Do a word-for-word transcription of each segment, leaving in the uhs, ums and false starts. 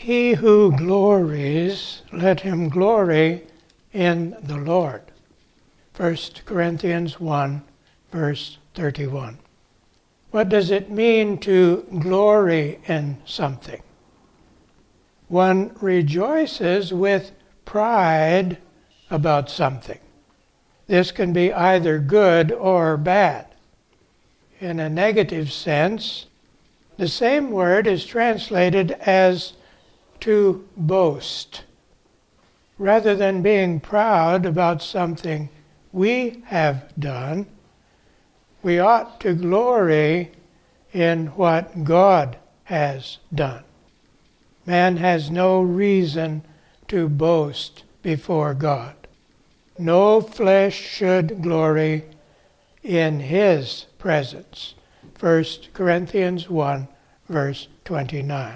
He who glories, let him glory in the Lord. First Corinthians one, verse thirty-one. What does it mean to glory in something? One rejoices with pride about something. This can be either good or bad. In a negative sense, the same word is translated as to boast. Rather than being proud about something we have done, we ought to glory in what God has done. Man has no reason to boast before God. No flesh should glory in His presence. First Corinthians one, verse twenty-nine.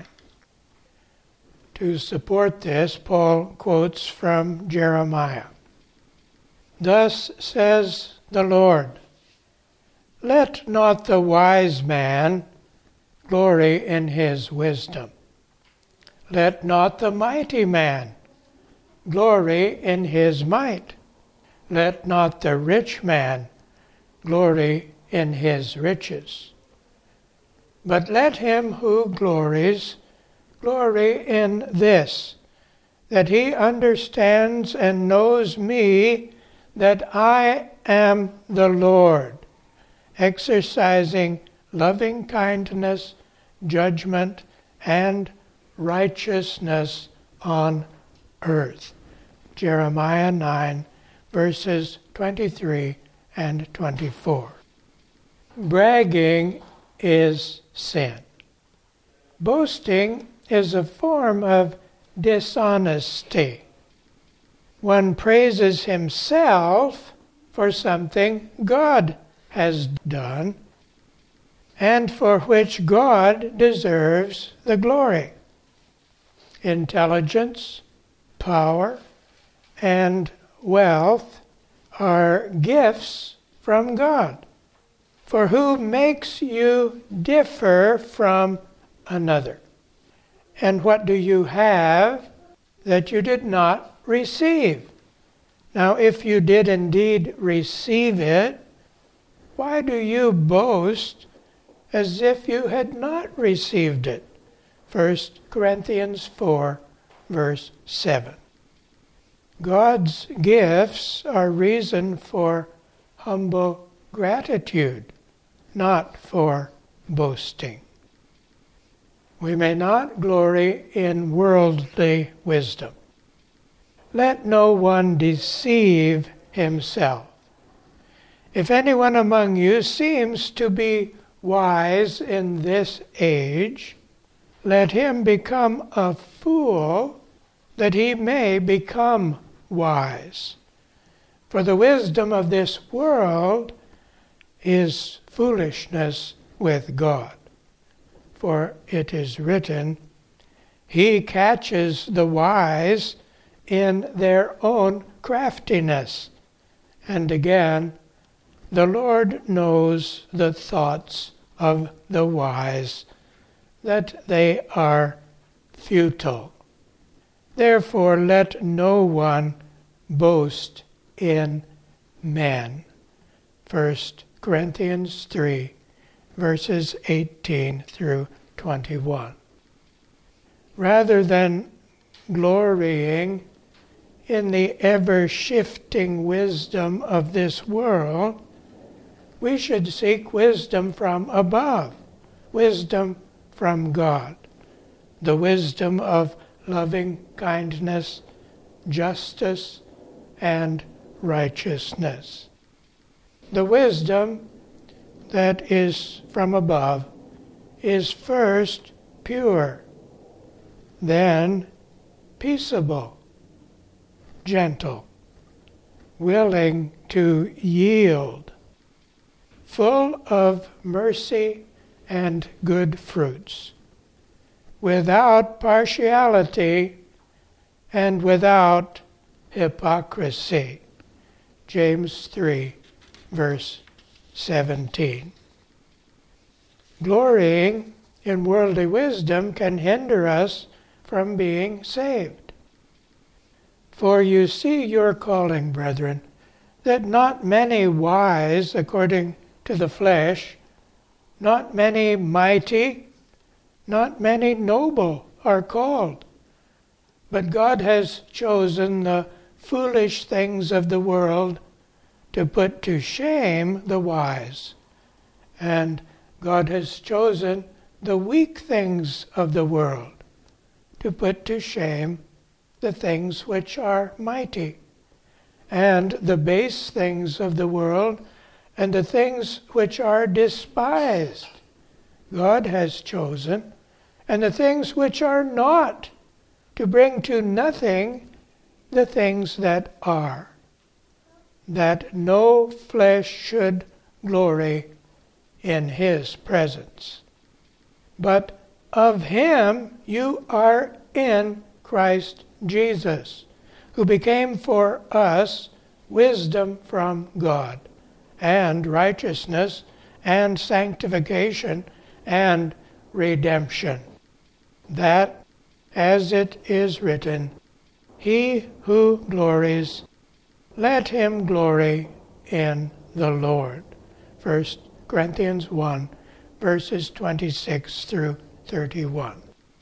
To support this, Paul quotes from Jeremiah. Thus says the Lord, let not the wise man glory in his wisdom. Let not the mighty man glory in his might. Let not the rich man glory in his riches. But let him who glories glory in this, that he understands and knows me, that I am the Lord, exercising loving kindness, judgment, and righteousness on earth. Jeremiah nine, verses twenty-three and twenty-four. Bragging is sin. Boasting is a form of dishonesty. One praises himself for something God has done and for which God deserves the glory. Intelligence, power, and wealth are gifts from God. For who makes you differ from another? And what do you have that you did not receive? Now, if you did indeed receive it, why do you boast as if you had not received it? First Corinthians four, verse seven. God's gifts are reason for humble gratitude, not for boasting. We may not glory in worldly wisdom. Let no one deceive himself. If anyone among you seems to be wise in this age, let him become a fool, that he may become wise. For the wisdom of this world is foolishness with God. For it is written, He catches the wise in their own craftiness. And again, the Lord knows the thoughts of the wise, that they are futile. Therefore let no one boast in men. First Corinthians three, verses eighteen through twenty-one. Rather than glorying in the ever-shifting wisdom of this world, we should seek wisdom from above, wisdom from God, the wisdom of loving kindness, justice, and righteousness. The wisdom that is from above is first pure, then peaceable, gentle, willing to yield, full of mercy and good fruits, without partiality and without hypocrisy. James three, verse seventeen. Glorying in worldly wisdom can hinder us from being saved. For you see your calling, brethren, that not many wise according to the flesh, not many mighty, not many noble are called. But God has chosen the foolish things of the world to put to shame the wise. And God has chosen the weak things of the world to put to shame the things which are mighty, and the base things of the world, and the things which are despised, God has chosen, and the things which are not, to bring to nothing the things that are, that no flesh should glory in his presence. But of him you are in Christ Jesus, who became for us wisdom from God, and righteousness, and sanctification, and redemption, that, as it is written, he who glories, let him glory in the Lord. First Corinthians one, verses twenty-six through thirty-one.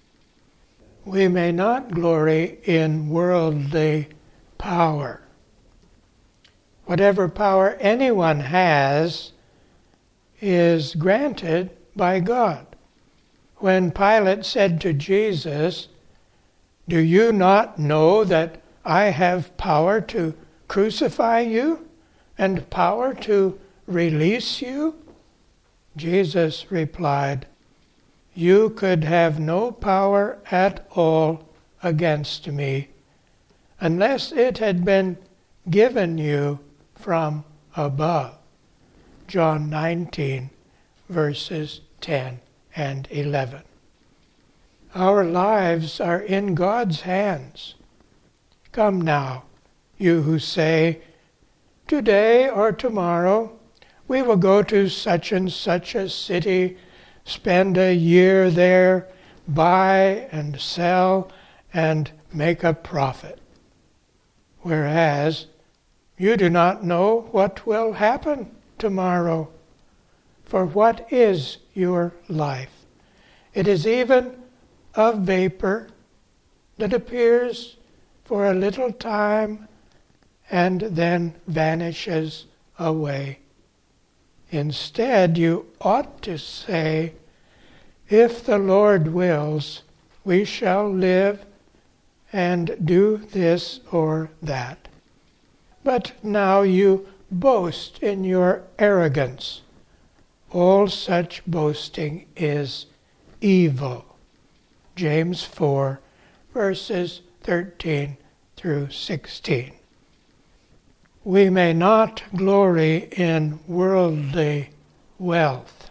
We may not glory in worldly power. Whatever power anyone has is granted by God. When Pilate said to Jesus, "Do you not know that I have power to crucify you and power to release you?" Jesus replied, "You could have no power at all against me unless it had been given you from above." John nineteen, verses ten and eleven. Our lives are in God's hands. Come now, you who say, "Today or tomorrow we will go to such and such a city, spend a year there, buy and sell, and make a profit." Whereas you do not know what will happen tomorrow. For what is your life? It is even a vapor that appears for a little time and then vanishes away. Instead, you ought to say, "If the Lord wills, we shall live and do this or that." But now you boast in your arrogance. All such boasting is evil. James four, verses thirteen through sixteen. We may not glory in worldly wealth.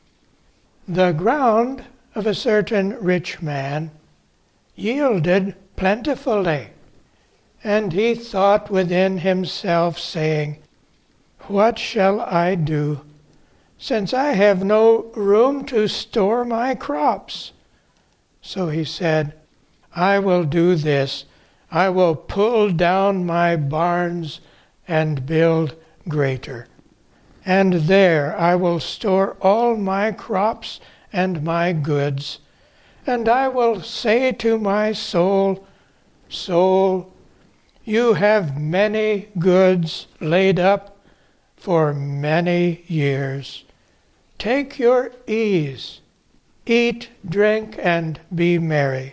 The ground of a certain rich man yielded plentifully, and he thought within himself, saying, "What shall I do, since I have no room to store my crops?" So he said, "I will do this. I will pull down my barns and build greater. And there I will store all my crops and my goods. And I will say to my soul, 'Soul, you have many goods laid up for many years. Take your ease, eat, drink, and be merry.'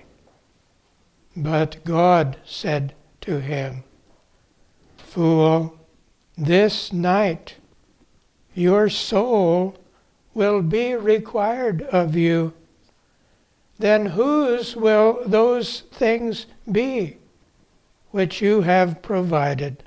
But God said to him, 'Fool, this night your soul will be required of you. Then whose will those things be which you have provided?'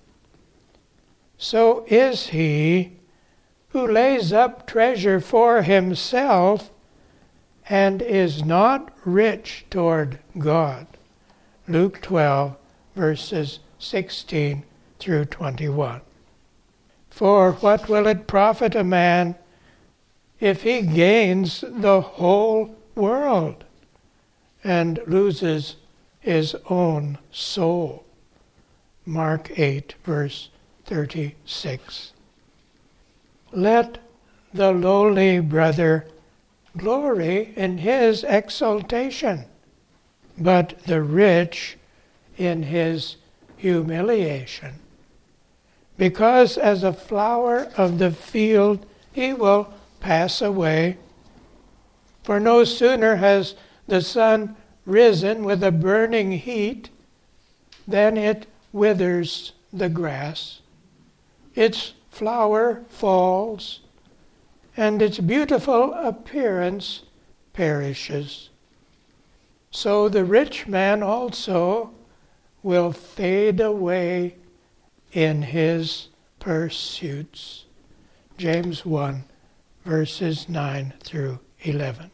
So is he who lays up treasure for himself and is not rich toward God." Luke twelve, verses sixteen through twenty-one. For what will it profit a man if he gains the whole world and loses his own soul. Mark eight, verse thirty-six. Let the lowly brother glory in his exaltation, but the rich in his humiliation. Because as a flower of the field he will pass away. For no sooner has the sun risen with a burning heat than it withers the grass. Its flower falls, and its beautiful appearance perishes. So the rich man also will fade away in his pursuits. James one, verses nine through eleven.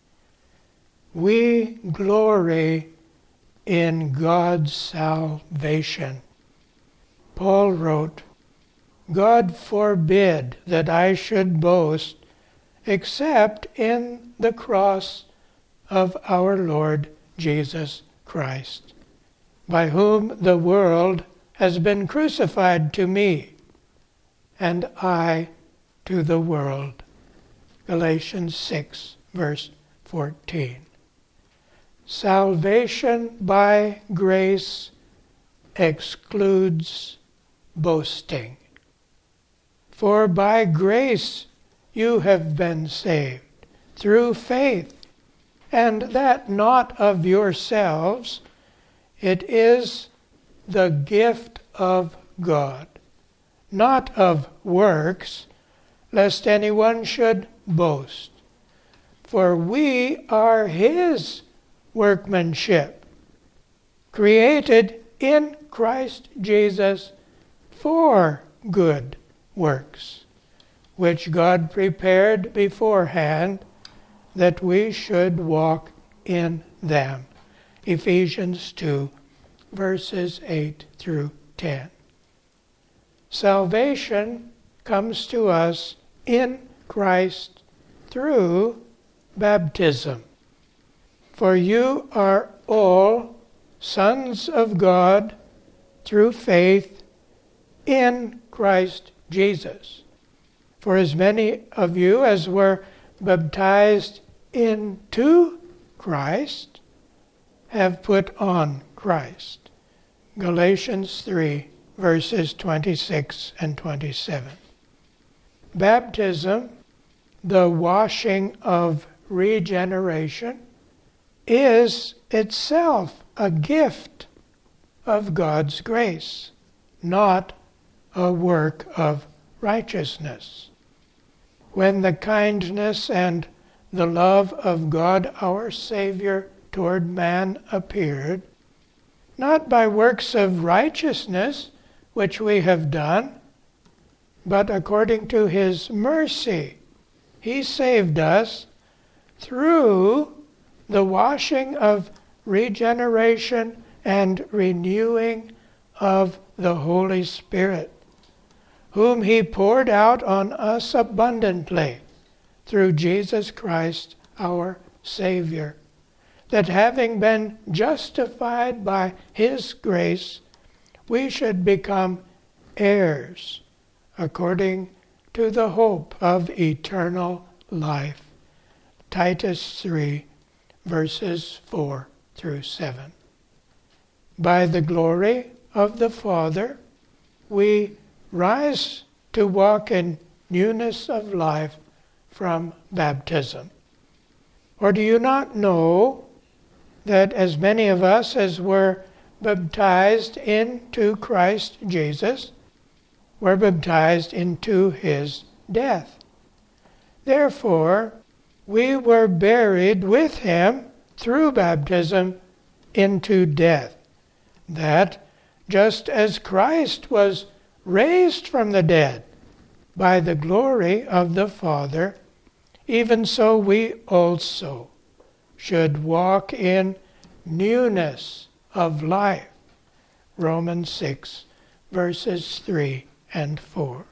We glory in God's salvation. Paul wrote, God forbid that I should boast except in the cross of our Lord Jesus Christ, by whom the world has been crucified to me, and I to the world. Galatians six, verse fourteen. Salvation by grace excludes boasting. For by grace you have been saved, through faith, and that not of yourselves, it is the gift of God, not of works, lest anyone should boast. For we are his workmanship, created in Christ Jesus for good works, which God prepared beforehand that we should walk in them. Ephesians two, verses eight through ten. Salvation comes to us in Christ through baptism. For you are all sons of God through faith in Christ Jesus. For as many of you as were baptized into Christ have put on Christ. Galatians three, verses twenty-six and twenty-seven. Baptism, the washing of regeneration, is itself a gift of God's grace, not a work of righteousness. When the kindness and the love of God our Savior toward man appeared, not by works of righteousness which we have done, but according to his mercy, he saved us through the washing of regeneration and renewing of the Holy Spirit, whom he poured out on us abundantly through Jesus Christ our Savior, that having been justified by his grace, we should become heirs according to the hope of eternal life. Titus three, verses four through seven. By the glory of the Father, we rise to walk in newness of life from baptism. Or do you not know that as many of us as were baptized into Christ Jesus were baptized into his death? Therefore, we were buried with him through baptism into death, that just as Christ was raised from the dead by the glory of the Father, even so we also should walk in newness of life. Romans six, verses three and four.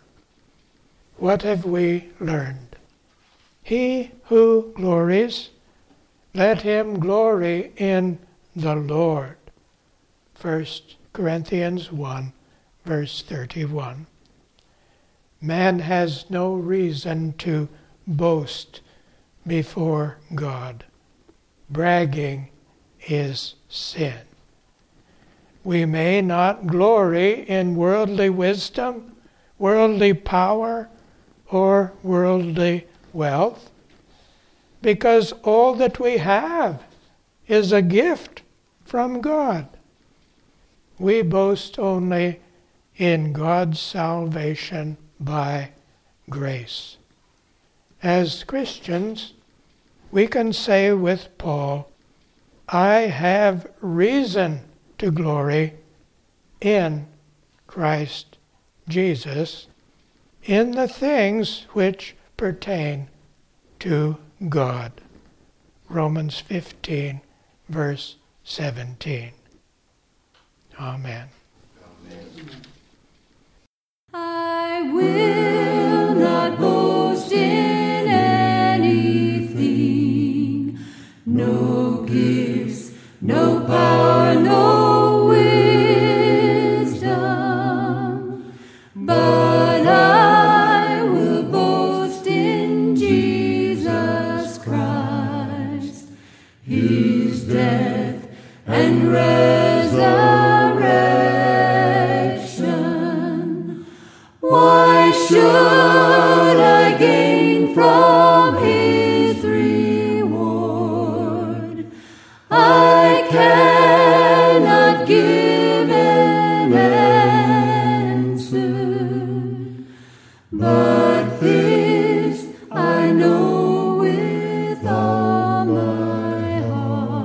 What have we learned? He who glories let him glory in the Lord. First Corinthians one, verse thirty-one. Man has no reason to boast before God. Bragging is sin. We may not glory in worldly wisdom, worldly power, or worldly wealth, because all that we have is a gift from God. We boast only in God's salvation by grace. As Christians, we can say with Paul, I have reason to glory in Christ Jesus, in the things which pertain to God. Romans fifteen, verse seventeen. Amen. I will not boast in anything, no gifts, no power, no wisdom, but I will boast in Jesus Christ, his death and resurrection. Why should I gain from his reward? I cannot give an answer, but this I know with all my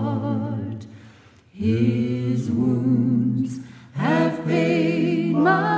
heart. His wounds have paid my